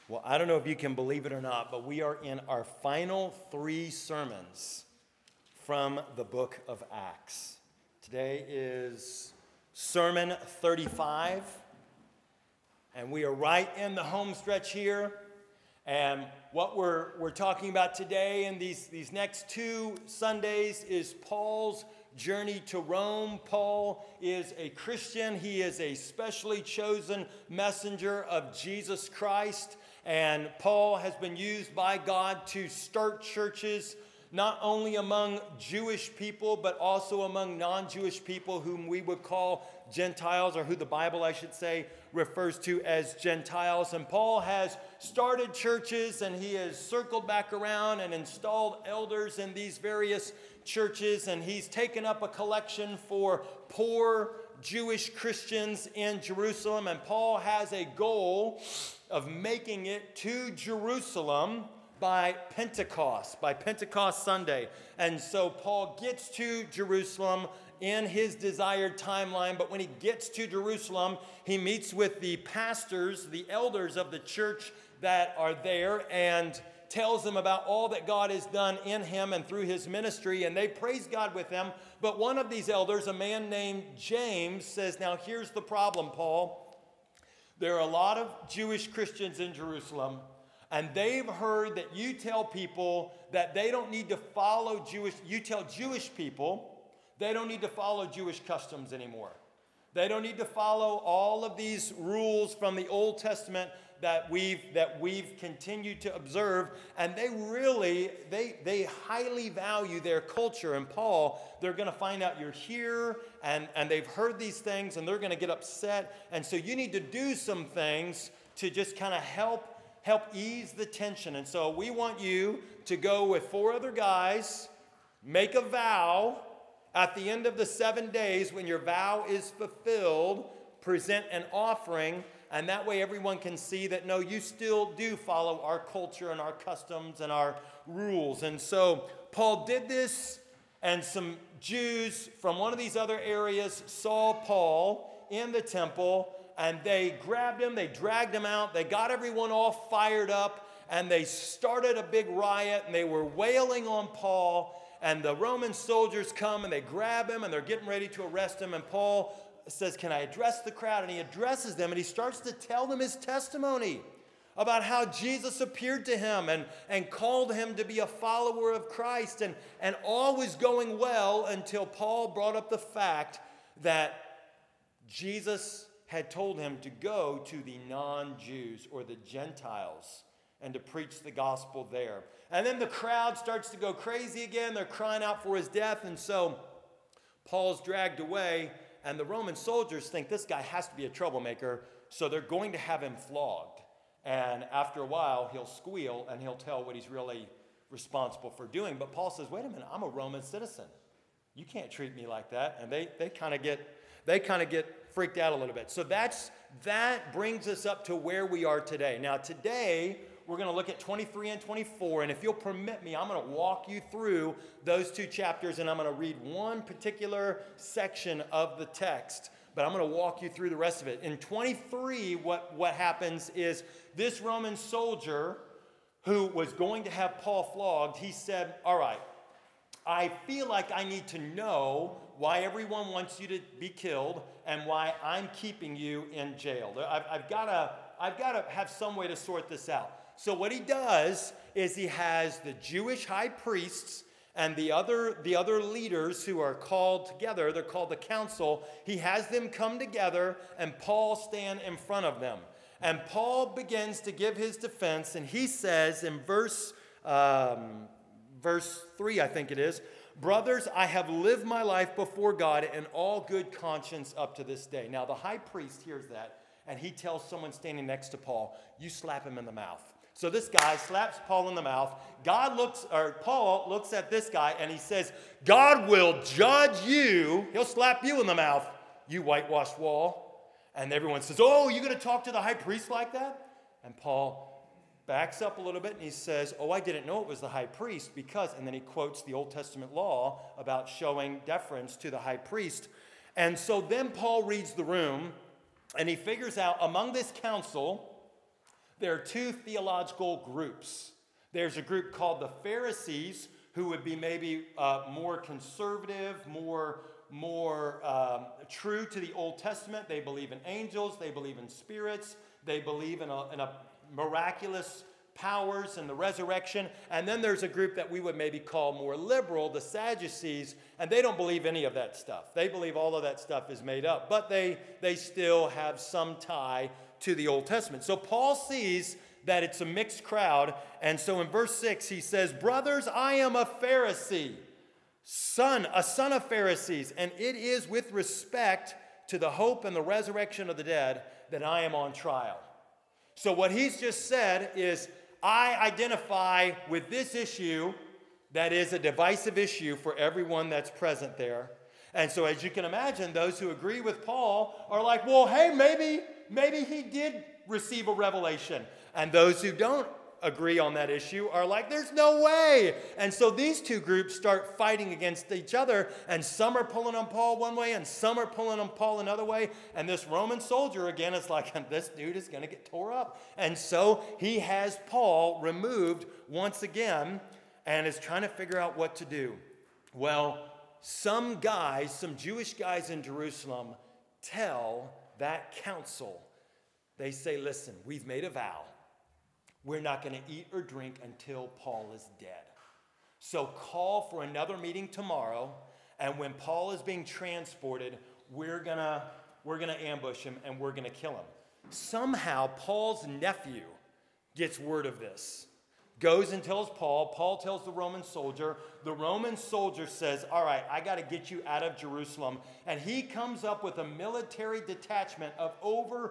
Well, I don't know if you can believe it or not, but we are in our final 3 sermons from the book of Acts. Today is Sermon 35, and we are right in the home stretch here. And what we're talking about today and these next 2 Sundays is Paul's journey to Rome. Paul is a Christian. He is a specially chosen messenger of Jesus Christ. And Paul has been used by God to start churches, not only among Jewish people, but also among non-Jewish people whom we would call Gentiles, or who the Bible, I should say, refers to as Gentiles. And Paul has started churches, and he has circled back around and installed elders in these various churches. And he's taken up a collection for poor Jewish Christians in Jerusalem. And Paul has a goal of making it to Jerusalem by Pentecost Sunday. And so Paul gets to Jerusalem in his desired timeline, but when he gets to Jerusalem, he meets with the pastors, the elders of the church that are there, and tells them about all that God has done in him and through his ministry, and they praise God with him. But one of these elders, a man named James, says, "Now here's the problem, Paul. There are a lot of Jewish Christians in Jerusalem, and they've heard that you tell people that they don't need to follow you tell Jewish people they don't need to follow Jewish customs anymore. They don't need to follow all of these rules from the Old Testament that we've continued to observe, and they highly value their culture." And Paul, they're going to find out you're here, and they've heard these things, and they're going to get upset. And so you need to do some things to just kind of help ease the tension. And so we want you to go with 4 other guys, make a vow. At the end of the 7 days, when your vow is fulfilled, present an offering, and that way everyone can see that, no, you still do follow our culture and our customs and our rules. And so Paul did this, and some Jews from one of these other areas saw Paul in the temple, and they grabbed him, they dragged him out, they got everyone all fired up, and they started a big riot, and they were wailing on Paul. And the Roman soldiers come and they grab him and they're getting ready to arrest him. And Paul says, "Can I address the crowd?" And he addresses them and he starts to tell them his testimony about how Jesus appeared to him and called him to be a follower of Christ. And all was going well until Paul brought up the fact that Jesus had told him to go to the non-Jews, or the Gentiles, and to preach the gospel there. And then the crowd starts to go crazy again. They're crying out for his death. And so Paul's dragged away, and the Roman soldiers think this guy has to be a troublemaker, so they're going to have him flogged. And after a while, he'll squeal, and he'll tell what he's really responsible for doing. But Paul says, "Wait a minute, I'm a Roman citizen. You can't treat me like that." And they kind of get freaked out a little bit. So that brings us up to where we are today. Now today, we're going to look at 23 and 24, and if you'll permit me, I'm going to walk you through those 2 chapters, and I'm going to read one particular section of the text, but I'm going to walk you through the rest of it. In 23, what happens is this Roman soldier who was going to have Paul flogged, he said, "All right, I feel like I need to know why everyone wants you to be killed and why I'm keeping you in jail. I've got to have some way to sort this out." So what he does is he has the Jewish high priests and the other leaders who are called together. They're called the council. He has them come together, and Paul stand in front of them. And Paul begins to give his defense, and he says in verse 3, I think it is, "Brothers, I have lived my life before God in all good conscience up to this day." Now the high priest hears that, and he tells someone standing next to Paul, "You slap him in the mouth." So this guy slaps Paul in the mouth. Paul looks at this guy and he says, "God will judge you." He'll slap you in the mouth, "you whitewashed wall." And everyone says, "Oh, you're going to talk to the high priest like that?" And Paul backs up a little bit and he says, "Oh, I didn't know it was the high priest because," and then he quotes the Old Testament law about showing deference to the high priest. And so then Paul reads the room and he figures out among this council, There are two theological groups. There's a group called the Pharisees, who would be maybe more conservative, more true to the Old Testament. They believe in angels, they believe in spirits, they believe in a miraculous powers and the resurrection. And then there's a group that we would maybe call more liberal, the Sadducees, and they don't believe any of that stuff. They believe all of that stuff is made up, but they still have some tie to the Old Testament. So Paul sees that it's a mixed crowd, and so in verse 6 he says, "Brothers, I am a Pharisee, a son of Pharisees, and it is with respect to the hope and the resurrection of the dead that I am on trial." So what he's just said is, I identify with this issue that is a divisive issue for everyone that's present there. And so as you can imagine, those who agree with Paul are like, well, hey, maybe he did receive a revelation. And those who don't agree on that issue are like, there's no way. And so these two groups start fighting against each other, and some are pulling on Paul one way and some are pulling on Paul another way. And this Roman soldier, again, is like, this dude is going to get tore up. And so he has Paul removed once again and is trying to figure out what to do. Well, some Jewish guys in Jerusalem tell that council, they say, listen, we've made a vow. We're not going to eat or drink until Paul is dead. So call for another meeting tomorrow, and when Paul is being transported, we're gonna ambush him and we're gonna kill him. Somehow Paul's nephew gets word of this, goes and tells Paul. Paul tells the Roman soldier. The Roman soldier says, all right, I got to get you out of Jerusalem. And he comes up with a military detachment of over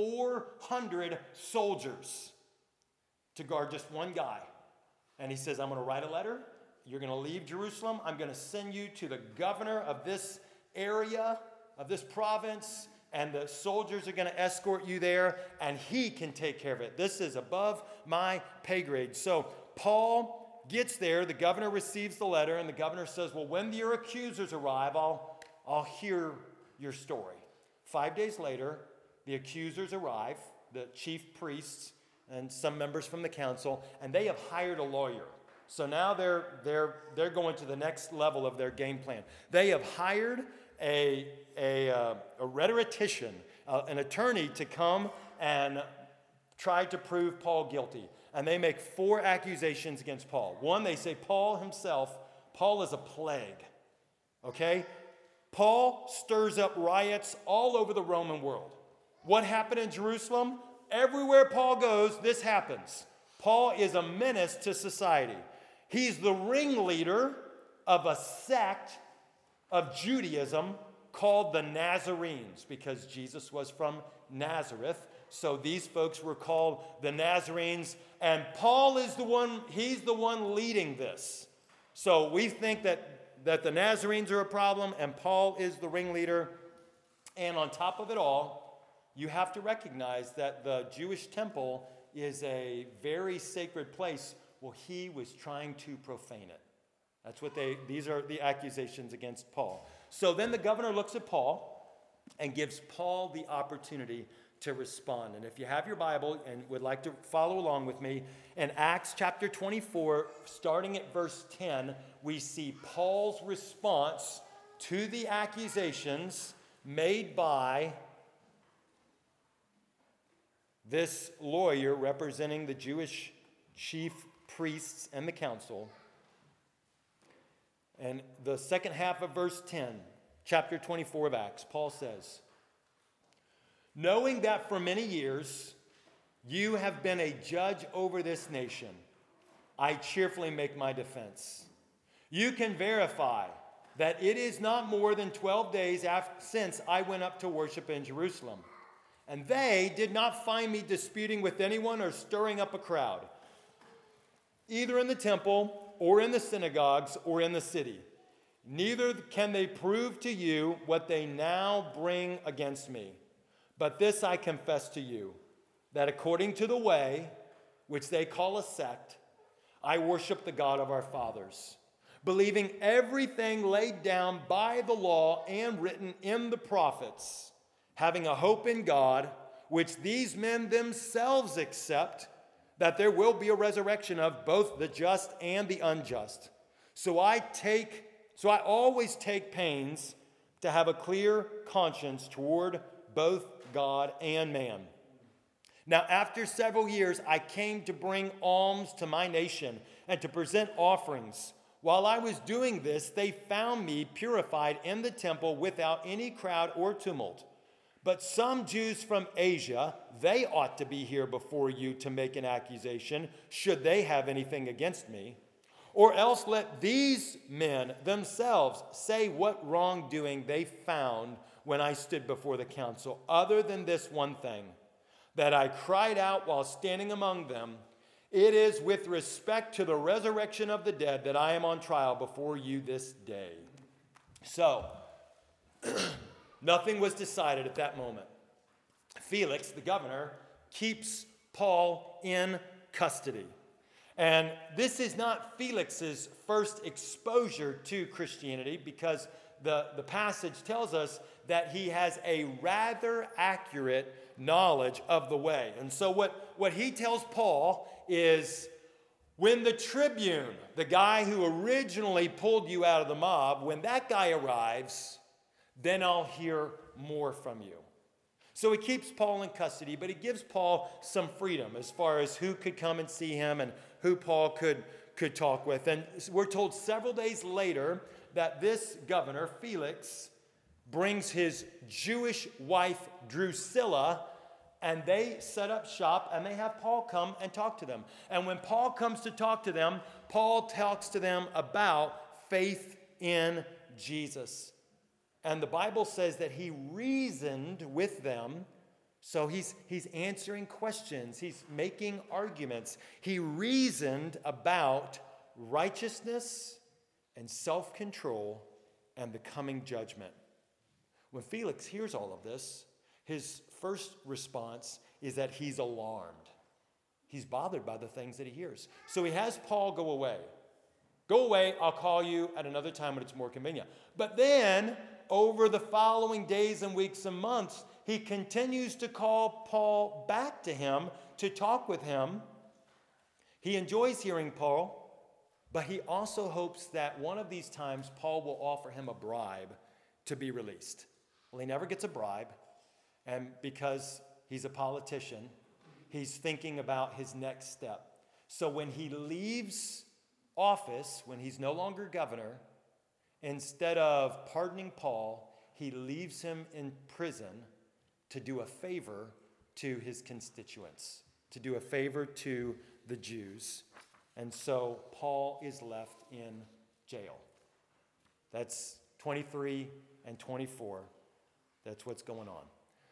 400 soldiers to guard just one guy. And he says, I'm going to write a letter. You're going to leave Jerusalem. I'm going to send you to the governor of this area, of this province, and the soldiers are going to escort you there, and he can take care of it. This is above my pay grade. So Paul gets there. The governor receives the letter, and the governor says, well, when your accusers arrive, I'll hear your story. 5 days later, the accusers arrive, the chief priests, and some members from the council, and they have hired a lawyer. So now they're going to the next level of their game plan. They have hired a rhetorician, an attorney, to come and try to prove Paul guilty. And they make 4 accusations against Paul. One, they say Paul is a plague. Okay? Paul stirs up riots all over the Roman world. What happened in Jerusalem? Everywhere Paul goes, this happens. Paul is a menace to society. He's the ringleader of a sect of Judaism called the Nazarenes, because Jesus was from Nazareth. So these folks were called the Nazarenes, and Paul is he's the one leading this. So we think that the Nazarenes are a problem, and Paul is the ringleader. And on top of it all, you have to recognize that the Jewish temple is a very sacred place. Well, he was trying to profane it. That's what these are the accusations against Paul. So then the governor looks at Paul and gives Paul the opportunity to respond. And if you have your Bible and would like to follow along with me, in Acts chapter 24, starting at verse 10, we see Paul's response to the accusations made by this lawyer representing the Jewish chief priests and the council. And the second half of verse 10, chapter 24 of Acts, Paul says, knowing that for many years you have been a judge over this nation, I cheerfully make my defense. You can verify that it is not more than 12 days since I went up to worship in Jerusalem. And they did not find me disputing with anyone or stirring up a crowd, either in the temple or in the synagogues or in the city. Neither can they prove to you what they now bring against me. But this I confess to you, that according to the way, which they call a sect, I worship the God of our fathers, believing everything laid down by the law and written in the prophets, having a hope in God, which these men themselves accept, that there will be a resurrection of both the just and the unjust. So I always take pains to have a clear conscience toward both God and man. Now, after several years, I came to bring alms to my nation and to present offerings. While I was doing this, they found me purified in the temple without any crowd or tumult. But some Jews from Asia, they ought to be here before you to make an accusation, should they have anything against me. Or else let these men themselves say what wrongdoing they found when I stood before the council, other than this one thing, that I cried out while standing among them, it is with respect to the resurrection of the dead that I am on trial before you this day. So, nothing was decided at that moment. Felix, the governor, keeps Paul in custody. And this is not Felix's first exposure to Christianity, because the passage tells us that he has a rather accurate knowledge of the way. And so what he tells Paul is, when the tribune, the guy who originally pulled you out of the mob, when that guy arrives, then I'll hear more from you. So he keeps Paul in custody, but he gives Paul some freedom as far as who could come and see him and who Paul could talk with. And we're told several days later that this governor, Felix, brings his Jewish wife, Drusilla, and they set up shop and they have Paul come and talk to them. And when Paul comes to talk to them, Paul talks to them about faith in Jesus. And the Bible says that he reasoned with them. So he's answering questions. He's making arguments. He reasoned about righteousness and self-control and the coming judgment. When Felix hears all of this, his first response is that he's alarmed. He's bothered by the things that he hears. So he has Paul go away. Go away, I'll call you at another time when it's more convenient. But then, over the following days and weeks and months, he continues to call Paul back to him to talk with him. He enjoys hearing Paul, but he also hopes that one of these times Paul will offer him a bribe to be released. Well, he never gets a bribe, and because he's a politician, he's thinking about his next step. So when he leaves office, when he's no longer governor, instead of pardoning Paul, he leaves him in prison to do a favor to his constituents, to do a favor to the Jews. And so Paul is left in jail. That's 23 and 24. That's what's going on.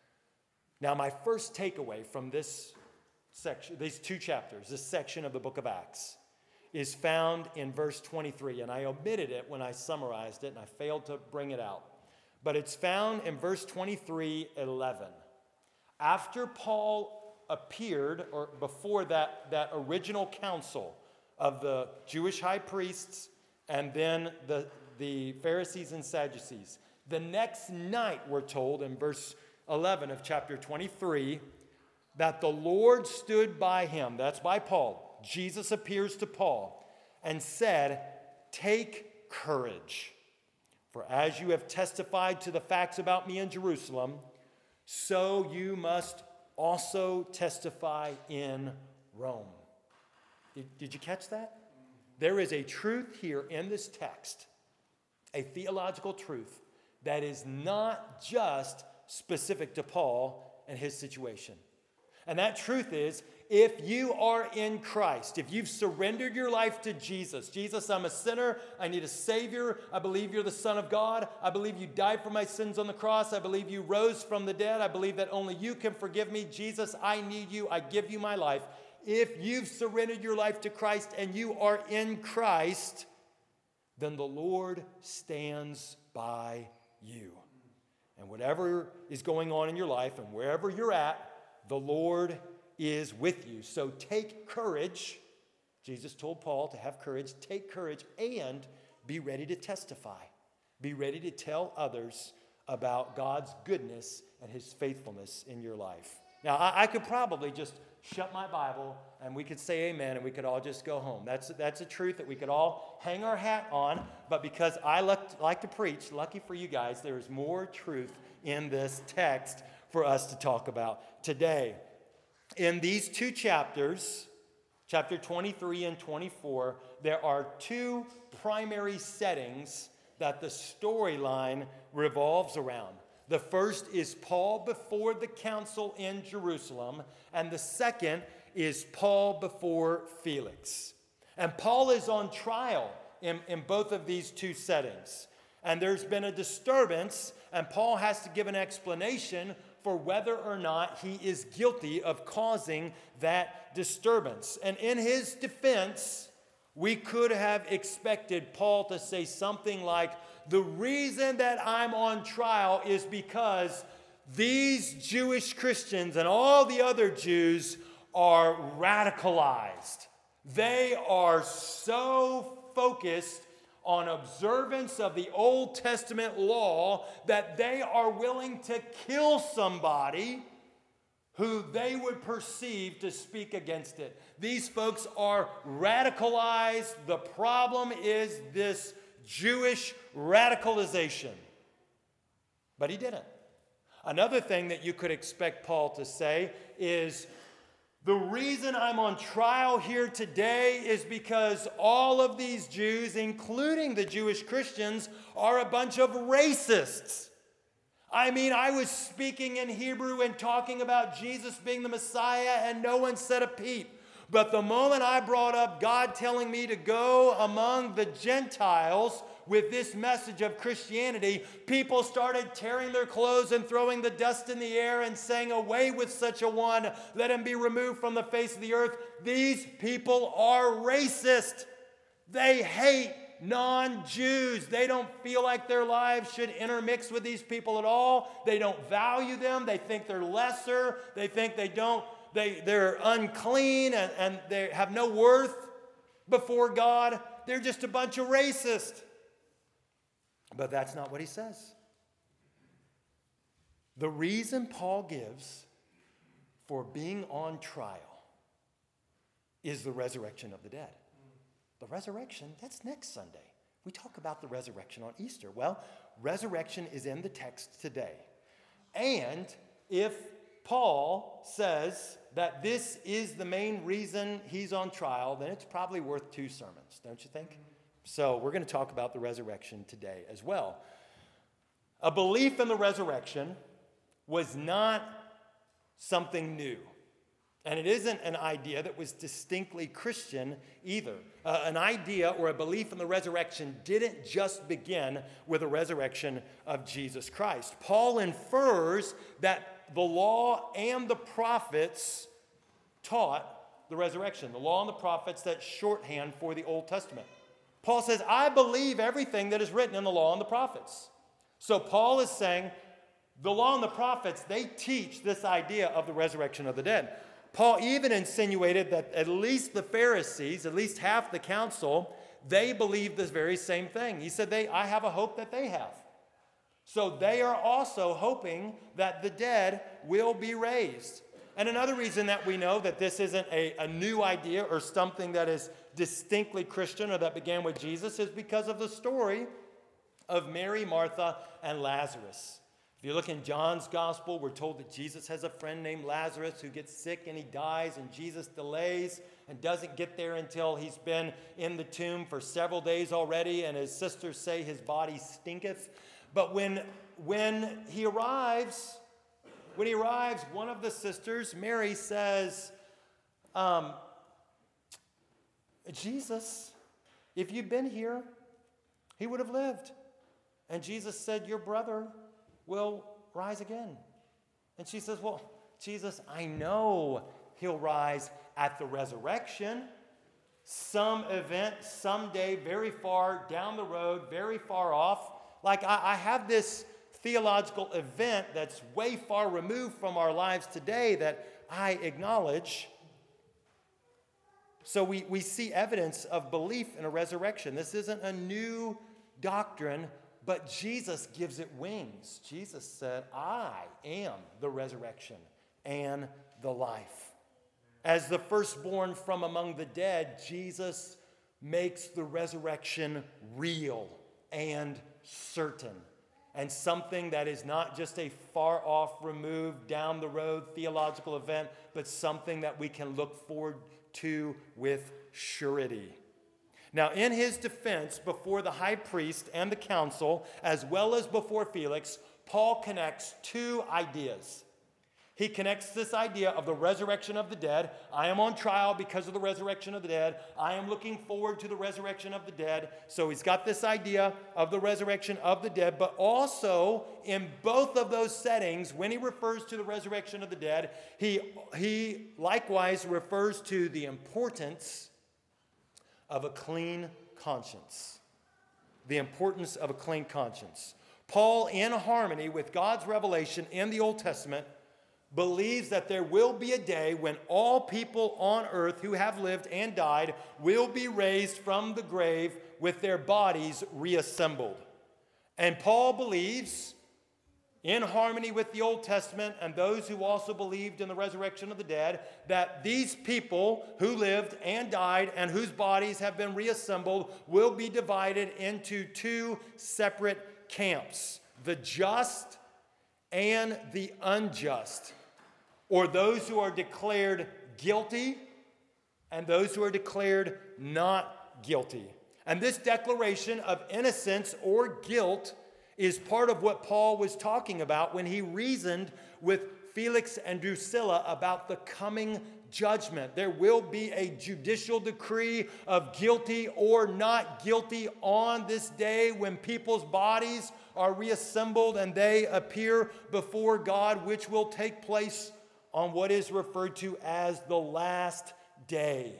Now, my first takeaway from this section, these two chapters, this section of the book of Acts, is found in verse 23. And I omitted it when I summarized it, and I failed to bring it out. But it's found in verse 23:11. After Paul appeared, or before that original council of the Jewish high priests and then the Pharisees and Sadducees, the next night, we're told in verse 11 of chapter 23, that the Lord stood by him. That's by Paul. Jesus appears to Paul and said, "Take courage, for as you have testified to the facts about me in Jerusalem, so you must also testify in Rome." Did you catch that? There is a truth here in this text, a theological truth that is not just specific to Paul and his situation. And that truth is, if you are in Christ, if you've surrendered your life to Jesus, Jesus, I'm a sinner, I need a Savior, I believe you're the Son of God, I believe you died for my sins on the cross, I believe you rose from the dead, I believe that only you can forgive me, Jesus, I need you, I give you my life. If you've surrendered your life to Christ and you are in Christ, then the Lord stands by you. And whatever is going on in your life and wherever you're at, the Lord is with you. So take courage. Jesus told Paul to have courage. Take courage and be ready to testify. Be ready to tell others about God's goodness and his faithfulness in your life. Now, I could probably just shut my Bible and we could say amen and we could all just go home. That's a truth that we could all hang our hat on. But because I like to preach, lucky for you guys, there is more truth in this text for us to talk about today. In these two chapters, chapter 23 and 24, there are two primary settings that the storyline revolves around. The first is Paul before the council in Jerusalem, and the second is Paul before Felix. And Paul is on trial in both of these two settings. And there's been a disturbance, and Paul has to give an explanation for whether or not he is guilty of causing that disturbance. And in his defense, we could have expected Paul to say something like, the reason that I'm on trial is because these Jewish Christians and all the other Jews are radicalized. They are so focused on observance of the Old Testament law that they are willing to kill somebody who they would perceive to speak against it. These folks are radicalized. The problem is this Jewish radicalization. But he didn't. Another thing that you could expect Paul to say is, the reason I'm on trial here today is because all of these Jews, including the Jewish Christians, are a bunch of racists. I mean, I was speaking in Hebrew and talking about Jesus being the Messiah, and no one said a peep. But the moment I brought up God telling me to go among the Gentiles with this message of Christianity, people started tearing their clothes and throwing the dust in the air and saying, away with such a one, let him be removed from the face of the earth. These people are racist. They hate non-Jews. They don't feel like their lives should intermix with these people at all. They don't value them. They think they're lesser. They think they're unclean and they have no worth before God. They're just a bunch of racists. But that's not what he says. The reason Paul gives for being on trial is the resurrection of the dead. The resurrection, that's next Sunday. We talk about the resurrection on Easter. Well, resurrection is in the text today. And if Paul says that this is the main reason he's on trial, then it's probably worth two sermons, don't you think? So we're going to talk about the resurrection today as well. A belief in the resurrection was not something new. And it isn't an idea that was distinctly Christian either. An idea or a belief in the resurrection didn't just begin with the resurrection of Jesus Christ. Paul infers that the law and the prophets taught the resurrection. The law and the prophets, that's shorthand for the Old Testament. Paul says, I believe everything that is written in the law and the prophets. So Paul is saying the law and the prophets, they teach this idea of the resurrection of the dead. Paul even insinuated that at least the Pharisees, at least half the council, they believe this very same thing. He said, I have a hope that they have. So they are also hoping that the dead will be raised. And another reason that we know that this isn't a new idea or something that is distinctly Christian or that began with Jesus is because of the story of Mary, Martha, and Lazarus. If you look in John's gospel, we're told that Jesus has a friend named Lazarus who gets sick and he dies, and Jesus delays and doesn't get there until he's been in the tomb for several days already, and his sisters say his body stinketh. But when he arrives, one of the sisters, Mary, says, Jesus, if you'd been here, he would have lived. And Jesus said, your brother will rise again. And she says, well, Jesus, I know he'll rise at the resurrection. Some event, someday, very far down the road, very far off. Like I have this theological event that's way far removed from our lives today that I acknowledge. So we see evidence of belief in a resurrection. This isn't a new doctrine, but Jesus gives it wings. Jesus said, I am the resurrection and the life. As the firstborn from among the dead, Jesus makes the resurrection real and certain, and something that is not just a far off, removed, down the road theological event, but something that we can look forward to with surety. Now, in his defense before the high priest and the council, as well as before Felix, Paul connects two ideas. He connects this idea of the resurrection of the dead. I am on trial because of the resurrection of the dead. I am looking forward to the resurrection of the dead. So he's got this idea of the resurrection of the dead, but also in both of those settings, when he refers to the resurrection of the dead, he likewise refers to the importance of a clean conscience. The importance of a clean conscience. Paul, in harmony with God's revelation in the Old Testament, believes that there will be a day when all people on earth who have lived and died will be raised from the grave with their bodies reassembled. And Paul believes, in harmony with the Old Testament and those who also believed in the resurrection of the dead, that these people who lived and died and whose bodies have been reassembled will be divided into two separate camps: the just and the unjust, or those who are declared guilty and those who are declared not guilty. And this declaration of innocence or guilt is part of what Paul was talking about when he reasoned with Felix and Drusilla about the coming judgment. There will be a judicial decree of guilty or not guilty on this day when people's bodies are reassembled and they appear before God, which will take place on what is referred to as the last day.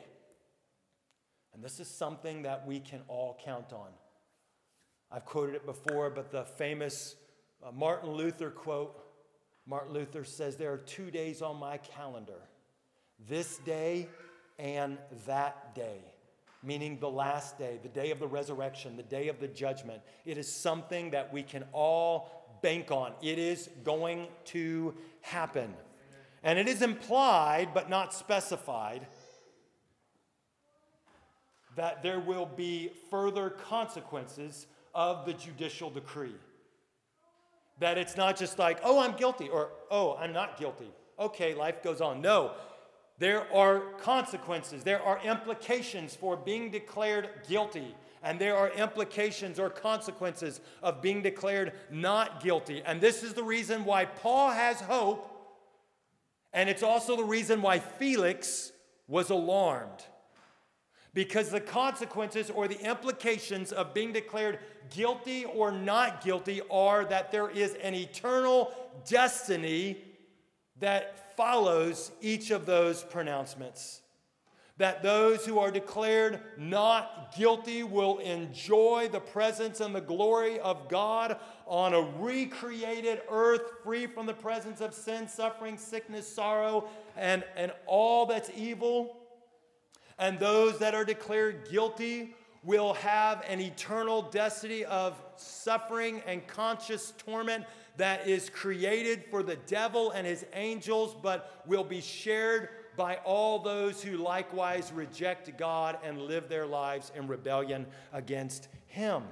And this is something that we can all count on. I've quoted it before, but the famous Martin Luther quote, Martin Luther says, "There are 2 days on my calendar, this day and that day," meaning the last day, the day of the resurrection, the day of the judgment. It is something that we can all bank on. It is going to happen. And it is implied, but not specified, that there will be further consequences of the judicial decree. That it's not just like, oh, I'm guilty, or oh, I'm not guilty. Okay, life goes on. No, there are consequences. There are implications for being declared guilty. And there are implications or consequences of being declared not guilty. And this is the reason why Paul has hope. And it's also the reason why Felix was alarmed. Because the consequences or the implications of being declared guilty or not guilty are that there is an eternal destiny that follows each of those pronouncements. That those who are declared not guilty will enjoy the presence and the glory of God on a recreated earth, free from the presence of sin, suffering, sickness, sorrow, and all that's evil. And those that are declared guilty will have an eternal destiny of suffering and conscious torment that is created for the devil and his angels, but will be shared by all those who likewise reject God and live their lives in rebellion against him.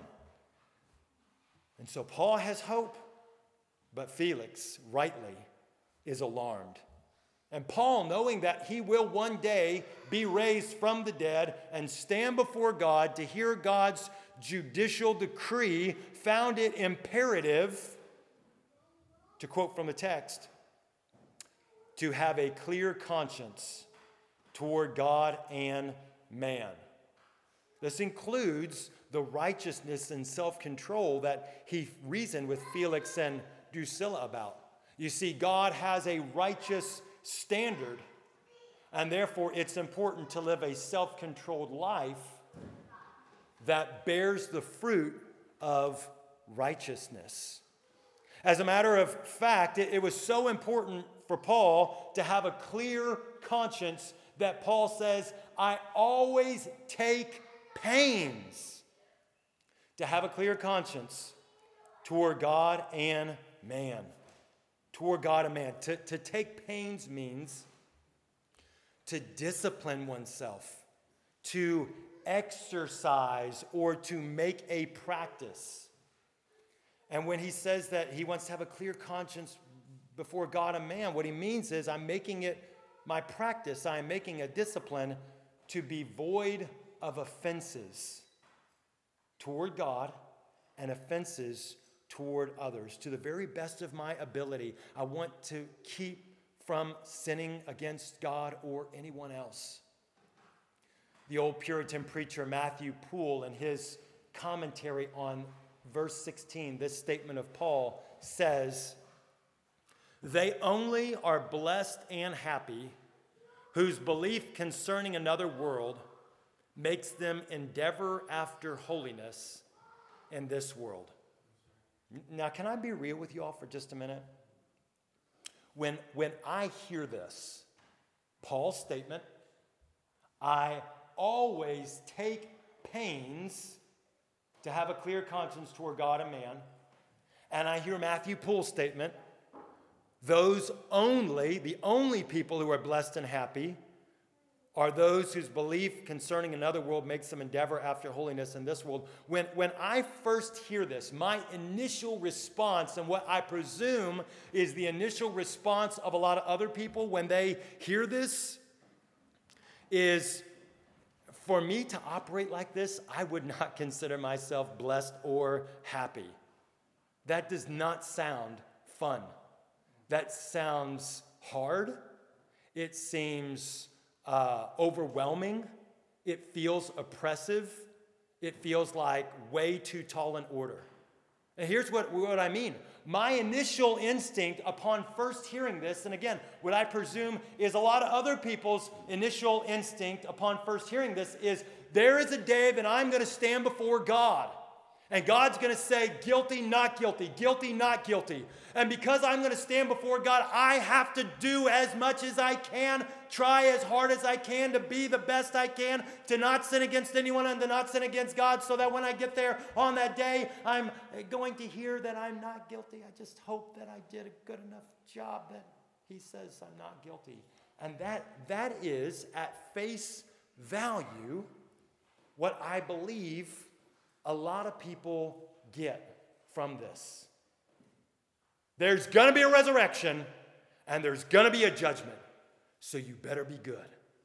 And so Paul has hope, but Felix, rightly, is alarmed. And Paul, knowing that he will one day be raised from the dead and stand before God to hear God's judicial decree, found it imperative, to quote from the text, to have a clear conscience toward God and man. This includes the righteousness and self-control that he reasoned with Felix and Drusilla about. You see, God has a righteous standard, and therefore it's important to live a self-controlled life that bears the fruit of righteousness. As a matter of fact, it was so important for Paul to have a clear conscience that Paul says, I always take pains to have a clear conscience toward God and man. toward God and man. To take pains means to discipline oneself, to exercise, or to make a practice. And when he says that he wants to have a clear conscience before God and man, what he means is I'm making it my practice, I'm making a discipline to be void of offenses toward God and offenses toward others. To the very best of my ability, I want to keep from sinning against God or anyone else. The old Puritan preacher Matthew Poole, in his commentary on verse 16, this statement of Paul says, "They only are blessed and happy whose belief concerning another world makes them endeavor after holiness in this world." Now, can I be real with you all for just a minute? When I hear this, Paul's statement, I always take pains to have a clear conscience toward God and man, and I hear Matthew Poole's statement, the only people who are blessed and happy are those whose belief concerning another world makes them endeavor after holiness in this world. When I first hear this, my initial response, and what I presume is the initial response of a lot of other people when they hear this, is for me to operate like this, I would not consider myself blessed or happy. That does not sound fun. That sounds hard. It seems overwhelming. It feels oppressive. It feels like way too tall an order. And here's what I mean. My initial instinct upon first hearing this, and again, what I presume is a lot of other people's initial instinct upon first hearing this, is there is a day that I'm going to stand before God. And God's going to say, guilty, not guilty, guilty, not guilty. And because I'm going to stand before God, I have to do as much as I can, try as hard as I can to be the best I can, to not sin against anyone and to not sin against God, so that when I get there on that day, I'm going to hear that I'm not guilty. I just hope that I did a good enough job that he says I'm not guilty. And that is, at face value, what I believe a lot of people get from this. There's going to be a resurrection, and there's going to be a judgment, so you better be good.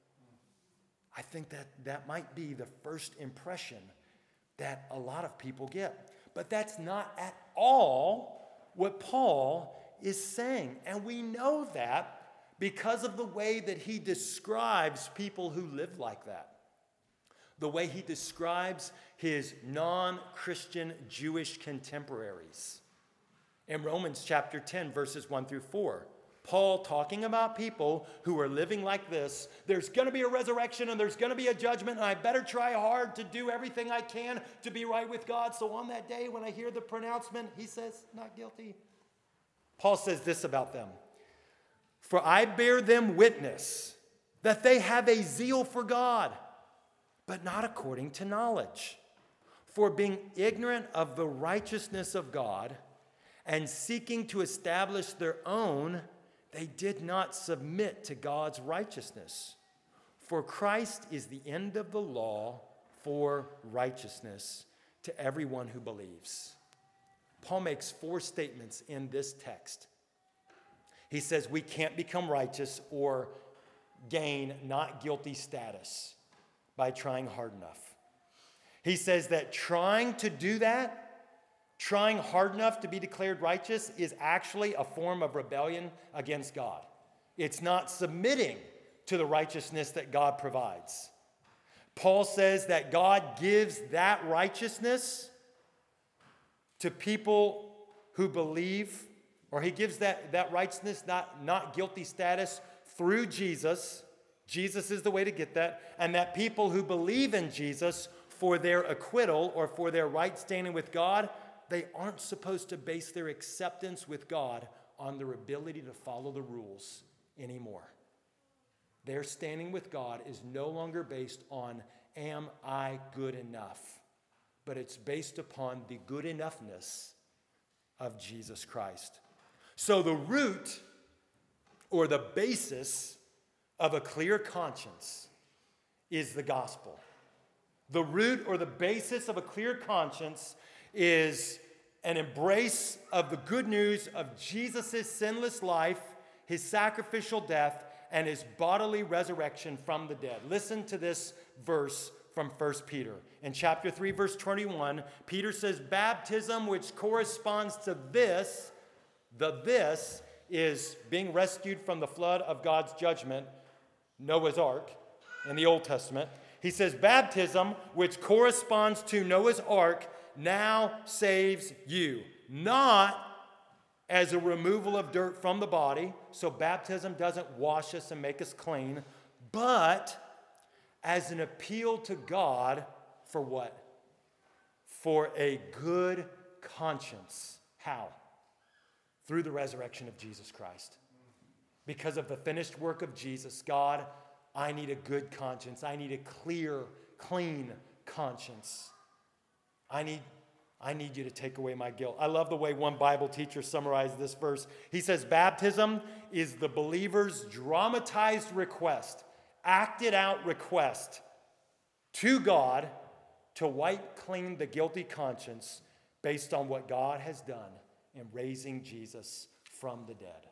I think that might be the first impression that a lot of people get. But that's not at all what Paul is saying. And we know that because of the way that he describes people who live like that. The way he describes his non-Christian Jewish contemporaries. In Romans chapter 10, verses 1 through 4, Paul talking about people who are living like this. There's going to be a resurrection and there's going to be a judgment, and I better try hard to do everything I can to be right with God. So on that day when I hear the pronouncement, he says, not guilty. Paul says this about them. For I bear them witness that they have a zeal for God, but not according to knowledge. For being ignorant of the righteousness of God and seeking to establish their own, they did not submit to God's righteousness. For Christ is the end of the law for righteousness to everyone who believes. Paul makes 4 statements in this text. He says we can't become righteous or gain not guilty status by trying hard enough. He says that trying to do that, trying hard enough to be declared righteous, is actually a form of rebellion against God. It's not submitting to the righteousness that God provides. Paul says that God gives that righteousness to people who believe, or he gives that righteousness, not guilty status, through Jesus. Jesus is the way to get that. And that people who believe in Jesus for their acquittal or for their right standing with God, they aren't supposed to base their acceptance with God on their ability to follow the rules anymore. Their standing with God is no longer based on, am I good enough? But it's based upon the good enoughness of Jesus Christ. So the root or the basis of a clear conscience is the gospel. The root or the basis of a clear conscience is an embrace of the good news of Jesus' sinless life, his sacrificial death, and his bodily resurrection from the dead. Listen to this verse from 1 Peter. In chapter 3, verse 21, Peter says, baptism, which corresponds to this, this is being rescued from the flood of God's judgment, Noah's ark, in the Old Testament. He says, baptism, which corresponds to Noah's ark, now saves you. Not as a removal of dirt from the body, so baptism doesn't wash us and make us clean, but as an appeal to God for what? For a good conscience. How? Through the resurrection of Jesus Christ. Because of the finished work of Jesus, God, I need a good conscience. I need a clear, clean conscience. I need you to take away my guilt. I love the way one Bible teacher summarized this verse. He says, baptism is the believer's dramatized request, acted out request to God to wipe clean the guilty conscience based on what God has done in raising Jesus from the dead.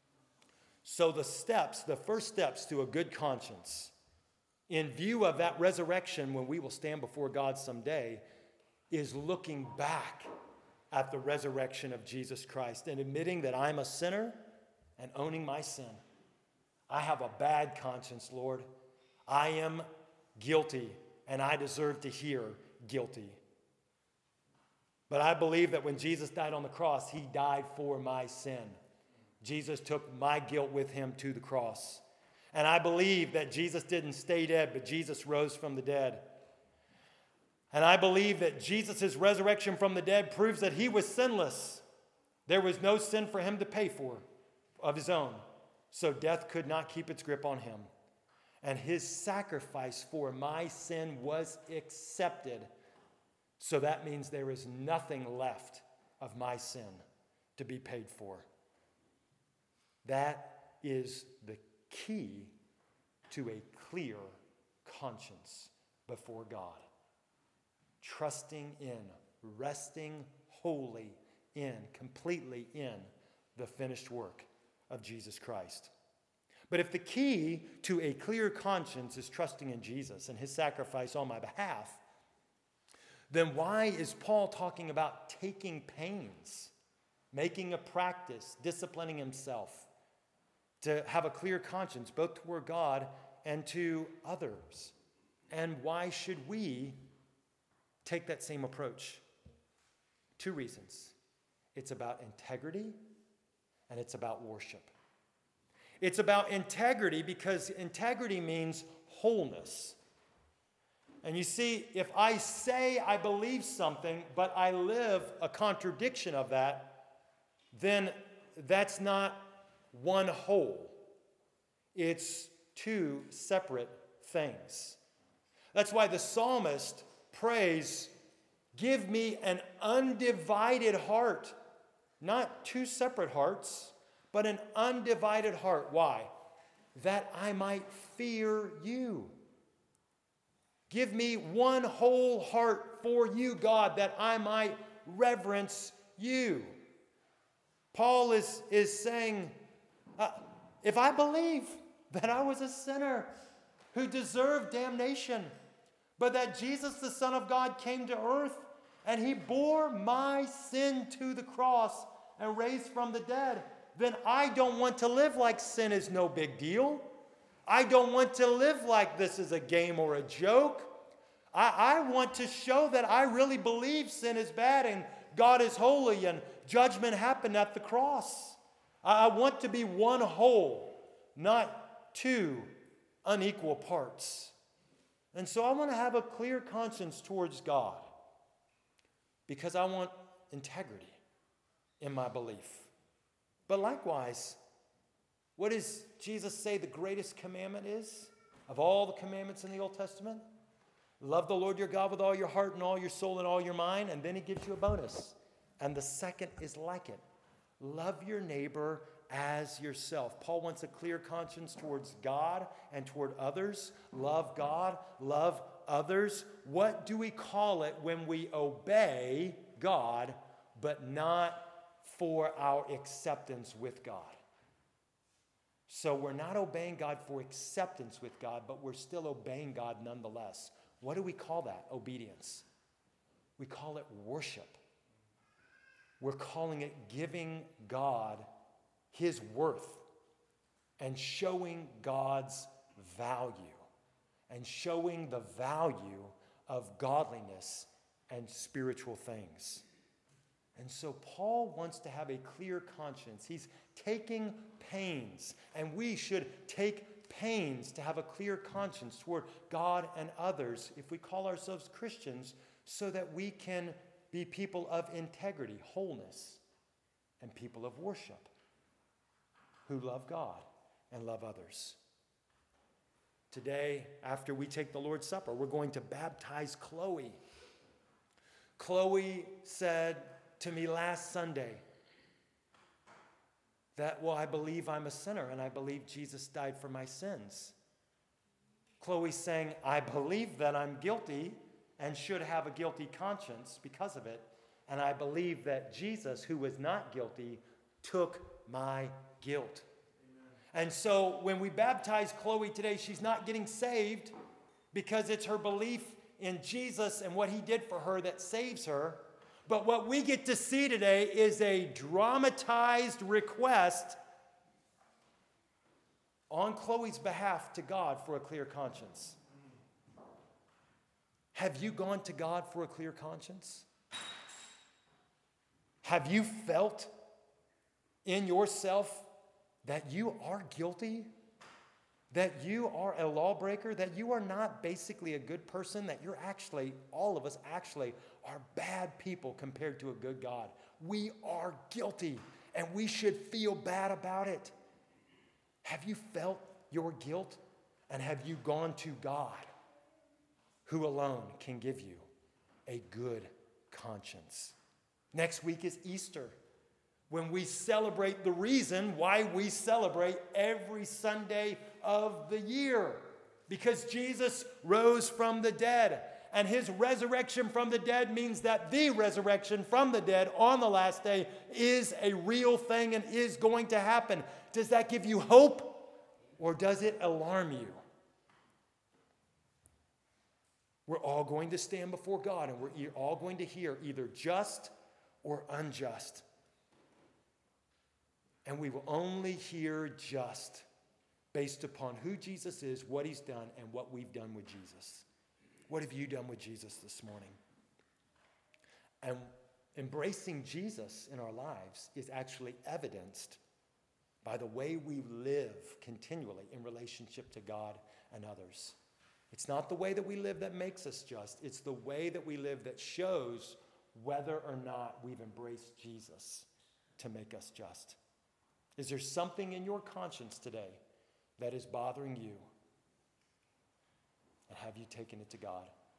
So the first steps to a good conscience, in view of that resurrection when we will stand before God someday, is looking back at the resurrection of Jesus Christ and admitting that I'm a sinner and owning my sin. I have a bad conscience, Lord. I am guilty, and I deserve to hear guilty. But I believe that when Jesus died on the cross, he died for my sin. Jesus took my guilt with him to the cross. And I believe that Jesus didn't stay dead, but Jesus rose from the dead. And I believe that Jesus' resurrection from the dead proves that he was sinless. There was no sin for him to pay for of his own. So death could not keep its grip on him. And his sacrifice for my sin was accepted. So that means there is nothing left of my sin to be paid for. That is the key to a clear conscience before God. Trusting in, resting wholly in, completely in the finished work of Jesus Christ. But if the key to a clear conscience is trusting in Jesus and his sacrifice on my behalf, then why is Paul talking about taking pains, making a practice, disciplining himself to have a clear conscience both toward God and to others? And why should we take that same approach? Two reasons. It's about integrity and it's about worship. It's about integrity because integrity means wholeness. And you see, if I say I believe something, but I live a contradiction of that, then that's not one whole. It's two separate things. That's why the psalmist prays, give me an undivided heart. Not two separate hearts, but an undivided heart. Why? That I might fear you. Give me one whole heart for you, God, that I might reverence you. Paul is saying, if I believe that I was a sinner who deserved damnation, but that Jesus, the Son of God, came to earth and he bore my sin to the cross and raised from the dead, then I don't want to live like sin is no big deal. I don't want to live like this is a game or a joke. I want to show that I really believe sin is bad and God is holy and judgment happened at the cross. I want to be one whole, not two unequal parts. And so I want to have a clear conscience towards God because I want integrity in my belief. But likewise, what does Jesus say the greatest commandment is of all the commandments in the Old Testament? Love the Lord your God with all your heart and all your soul and all your mind, and then he gives you a bonus. And the second is like it. Love your neighbor as yourself. Paul wants a clear conscience towards God and toward others. Love God, love others. What do we call it when we obey God, but not for our acceptance with God? So we're not obeying God for acceptance with God, but we're still obeying God nonetheless. What do we call that? Obedience. We call it worship. We're calling it giving God his worth and showing God's value and showing the value of godliness and spiritual things. And so Paul wants to have a clear conscience. He's taking pains, and we should take pains to have a clear conscience toward God and others if we call ourselves Christians, so that we can be people of integrity, wholeness, and people of worship who love God and love others. Today, after we take the Lord's Supper, we're going to baptize Chloe. Chloe said to me last Sunday that, well, I believe I'm a sinner and I believe Jesus died for my sins. Chloe's saying, I believe that I'm guilty and should have a guilty conscience because of it. And I believe that Jesus, who was not guilty, took my guilt. Amen. And so when we baptize Chloe today, she's not getting saved because it's her belief in Jesus and what he did for her that saves her. But what we get to see today is a dramatized request on Chloe's behalf to God for a clear conscience. Have you gone to God for a clear conscience? Have you felt in yourself that you are guilty? That you are a lawbreaker? That you are not basically a good person? That you're actually, all of us actually, are bad people compared to a good God? We are guilty, and we should feel bad about it. Have you felt your guilt? And have you gone to God, who alone can give you a good conscience? Next week is Easter, when we celebrate the reason why we celebrate every Sunday of the year. Because Jesus rose from the dead. And his resurrection from the dead means that the resurrection from the dead on the last day is a real thing and is going to happen. Does that give you hope, or does it alarm you? We're all going to stand before God, and we're all going to hear either just or unjust. And we will only hear just based upon who Jesus is, what he's done, and what we've done with Jesus. What have you done with Jesus this morning? And embracing Jesus in our lives is actually evidenced by the way we live continually in relationship to God and others. It's not the way that we live that makes us just. It's the way that we live that shows whether or not we've embraced Jesus to make us just. Is there something in your conscience today that is bothering you? And have you taken it to God?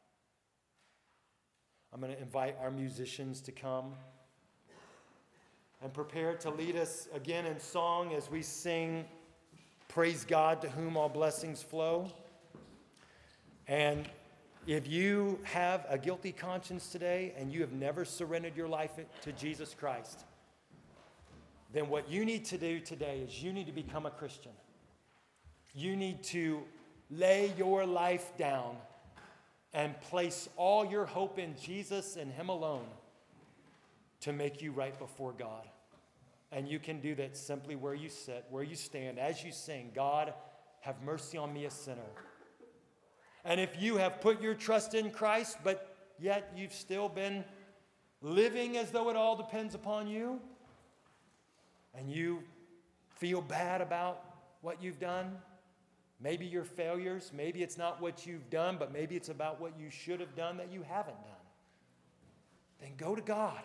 I'm going to invite our musicians to come and prepare to lead us again in song as we sing Praise God, to whom all blessings flow. And if you have a guilty conscience today and you have never surrendered your life to Jesus Christ, then what you need to do today is you need to become a Christian. You need to lay your life down and place all your hope in Jesus and him alone to make you right before God. And you can do that simply where you sit, where you stand, as you sing, God, have mercy on me, a sinner. And if you have put your trust in Christ, but yet you've still been living as though it all depends upon you, and you feel bad about what you've done, maybe your failures, maybe it's not what you've done, but maybe it's about what you should have done that you haven't done, then go to God.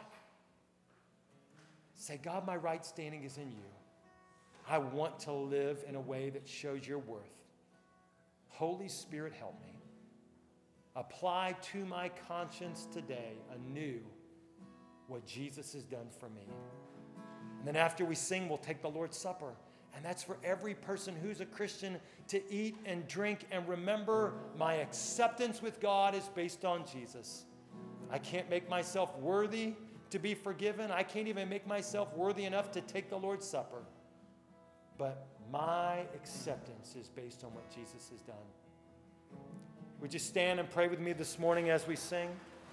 Say, God, my right standing is in you. I want to live in a way that shows your worth. Holy Spirit, help me. Apply to my conscience today anew what Jesus has done for me. And then after we sing, we'll take the Lord's Supper. And that's for every person who's a Christian to eat and drink and remember my acceptance with God is based on Jesus. I can't make myself worthy to be forgiven. I can't even make myself worthy enough to take the Lord's Supper. But my acceptance is based on what Jesus has done. Would you stand and pray with me this morning as we sing?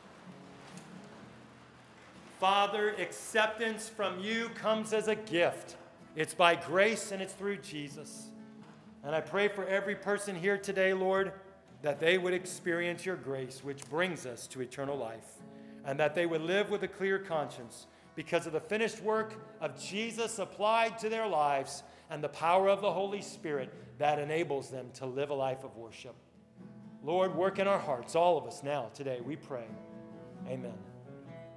Father, acceptance from you comes as a gift. It's by grace and it's through Jesus. And I pray for every person here today, Lord, that they would experience your grace, which brings us to eternal life, and that they would live with a clear conscience because of the finished work of Jesus applied to their lives and the power of the Holy Spirit that enables them to live a life of worship. Lord, work in our hearts, all of us now, today, we pray. Amen.